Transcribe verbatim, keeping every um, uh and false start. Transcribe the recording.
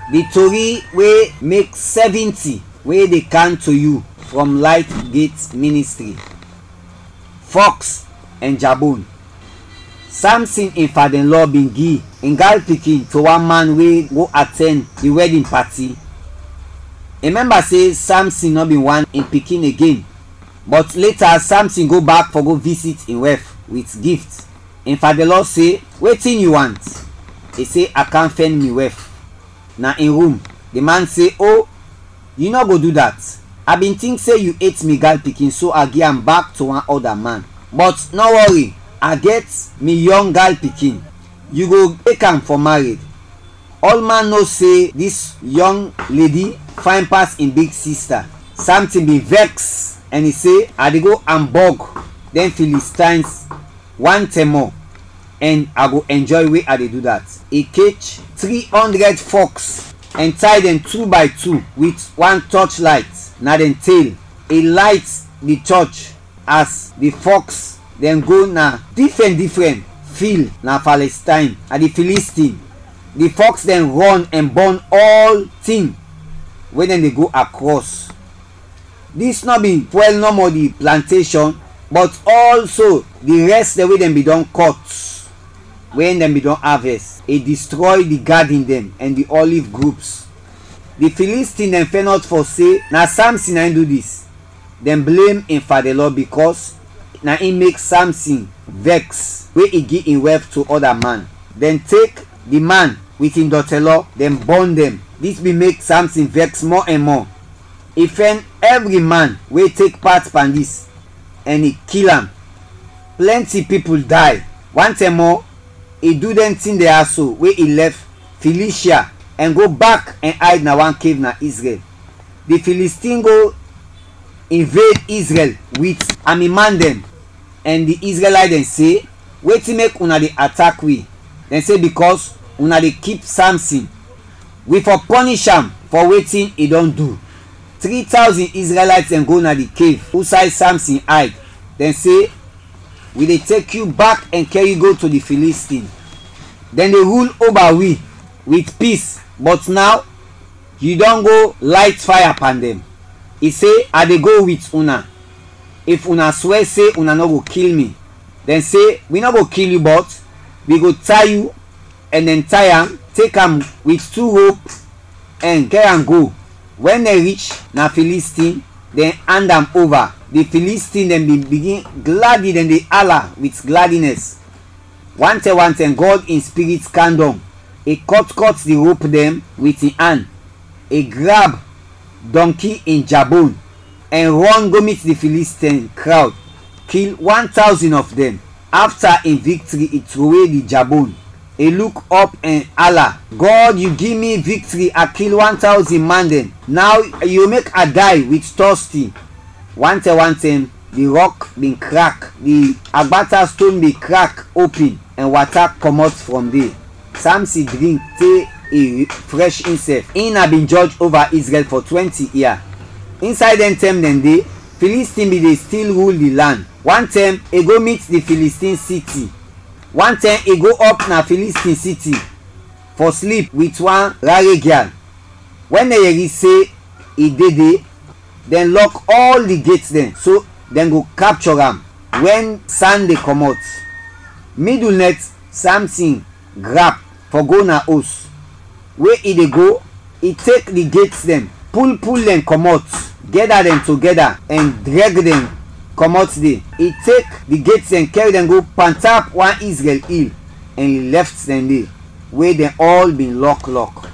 The tori wey make seventy wey dey come to you from Light Gate Ministry. Fox and Jabon. Samson im father-in-law bin give im girl pikin to one man wey go at ten d the wedding party. Remember say Samson no bin want im pikin again, but later Samson go back for go visit im wife with gift. Im father-in-law say, wetin you want? He say, I can't find me wife. Na in room. The man say, oh, you no go do that. I been think say you hate me girl pikin, so I give am back to one other man. But no worry, I get me young girl pikin. You go take am for married. All man know say this young lady fine pass im big sister. Something be vex and he say, I dey go Hamburg, then Philistines one time more, and I go enjoy way I dey do that. He catch three hundred fox and tie them two by two with one torchlight. Na dem tail. He light the torch as the fox then go na different different field na Palestine and the Philistine. The fox then run and burn all thing when then they go across. This not be well no more the plantation, but also the rest the way them be done cut when them be done harvest. It destroy the garden them and the olive groups. The Philistine them fail not for say na Samson I do this. Them blame him father-in-law because na him make Samson vex wey he give him wife to other man. Then take the man with him daughter-in-law, then burn them. This be make Samson vex more and more. He find every man wey take part pan this and he kill am. Plenty people die. One time more, he do them thing they are so wey he left Philistia and go back and hide na one cave na Israel. The Philistine go invade Israel with army man them, and the Israelites then say, wetin make una dey attack we? Then say because una dey keep Samson, we for punish am for wetin he don do. Three thousand Israelites then go na the cave outside Samson hide. Then say, we dey take you back and carry you go to the Philistine. Then they rule over we with peace, but now you don go light fire upon them. He say, I dey go with una. If una swear say una no go kill me, then say we no go kill you, but we go tie you and then tie am, take am with two rope and carry am go. When they reach na Philistine, then hand am over. The Philistine then be begin gladly, then they holler with gladness. One time, one time, God in spirit calm down. He cut cut the rope them with his hand. He grab donkey in Jabon and run go meet the Philistine crowd. Kill one thousand of them. After in victory, he throw away the Jabon. He look up and holler, God, you give me victory. I kill one thousand man then. Now you make a die with thirsty. One time, one time, the rock been crack. The Agbata stone be crack open and water come out from there. Samson drink take a fresh himself. He have been judged over Israel for twenty years. Inside them time then they Philistine be they still rule the land. One time he go meet the Philistine city. One time he go up na Philistine city for sleep with one rare girl. When they hear say he did it, then lock all the gates then, so then go capture am. When sun dey comot, middle net Samson grab for go na house. Where he dey go, he take the gates them, pull pull them comot, gather them together and drag them comot there. He take the gates and carry them go pantap one Israel hill and he left them there, where they all been lock lock.